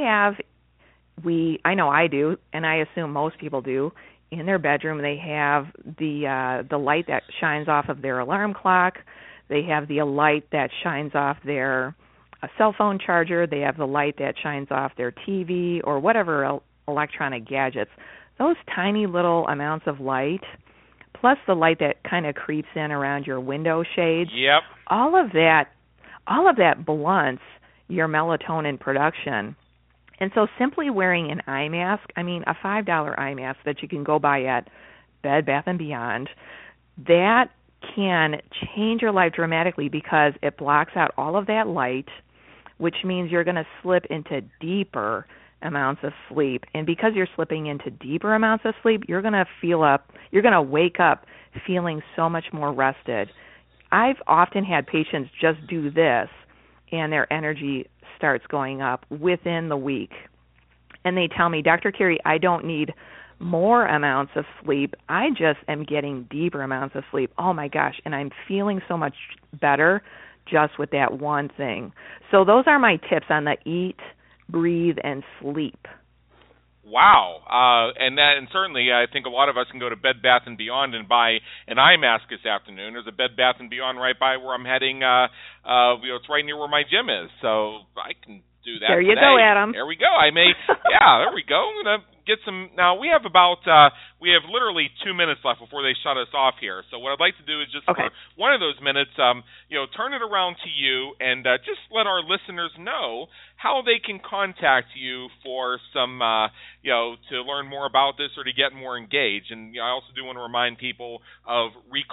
I know I do, and I assume most people do, in their bedroom they have the light that shines off of their alarm clock. They have the light that shines off their cell phone charger. They have the light that shines off their TV or whatever electronic gadgets. Those tiny little amounts of light, plus the light that kind of creeps in around your window shades, all of that blunts your melatonin production. And so simply wearing an eye mask, a $5 eye mask that you can go buy at Bed Bath & Beyond, that can change your life dramatically because it blocks out all of that light, which means you're going to slip into deeper amounts of sleep. And because you're slipping into deeper amounts of sleep, you're going to wake up feeling so much more rested. I've often had patients just do this, and their energy starts going up within the week. And they tell me, Dr. Carey, I don't need more amounts of sleep. I just am getting deeper amounts of sleep. Oh, my gosh, and I'm feeling so much better just with that one thing. So those are my tips on the eat, breathe, and sleep. Wow. And certainly I think a lot of us can go to Bed Bath & Beyond and buy an eye mask this afternoon. There's a Bed Bath & Beyond right by where I'm heading. It's right near where my gym is, so I can do that. There you go, Adam. There we go. There we go. I'm going to get some. Now, we have literally 2 minutes left before they shut us off here. So what I'd like to do is just for one of those minutes, turn it around to you and just let our listeners know how they can contact you for some, to learn more about this or to get more engaged. And I also do want to remind people of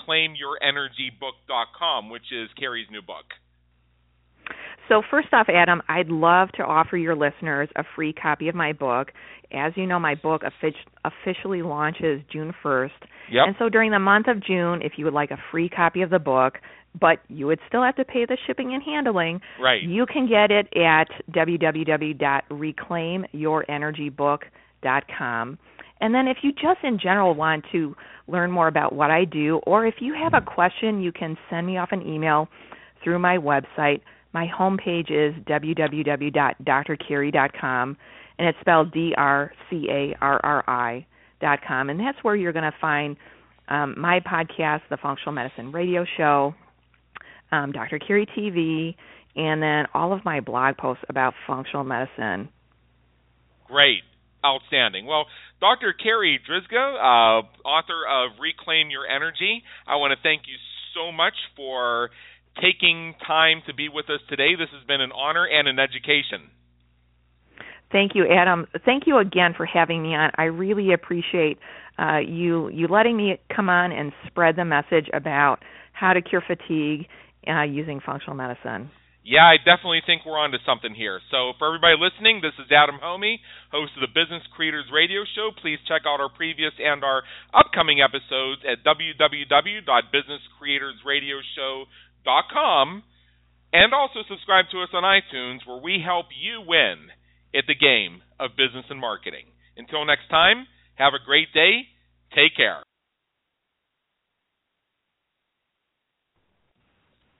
ReclaimYourEnergyBook.com, which is Carey's new book. So first off, Adam, I'd love to offer your listeners a free copy of my book. As you know, my book officially launches June 1st. Yep. And so during the month of June, if you would like a free copy of the book, but you would still have to pay the shipping and handling, right, you can get it at www.reclaimyourenergybook.com. And then if you just in general want to learn more about what I do, or if you have a question, you can send me off an email through my website. My homepage is www.drcarey.com, and it's spelled DRCARRI.com. And that's where you're going to find my podcast, The Functional Medicine Radio Show, Dr. Carey TV, and then all of my blog posts about functional medicine. Great. Outstanding. Well, Dr. Carey Drzyzga, author of Reclaim Your Energy, I want to thank you so much for taking time to be with us today. This has been an honor and an education. Thank you, Adam. Thank you again for having me on. I really appreciate you letting me come on and spread the message about how to cure fatigue using functional medicine. Yeah, I definitely think we're onto something here. So for everybody listening, this is Adam Homey, host of the Business Creators Radio Show. Please check out our previous and our upcoming episodes at www.businesscreatorsradioshow.com, and also subscribe to us on iTunes, where we help you win at the game of business and marketing. Until next time, have a great day. Take care.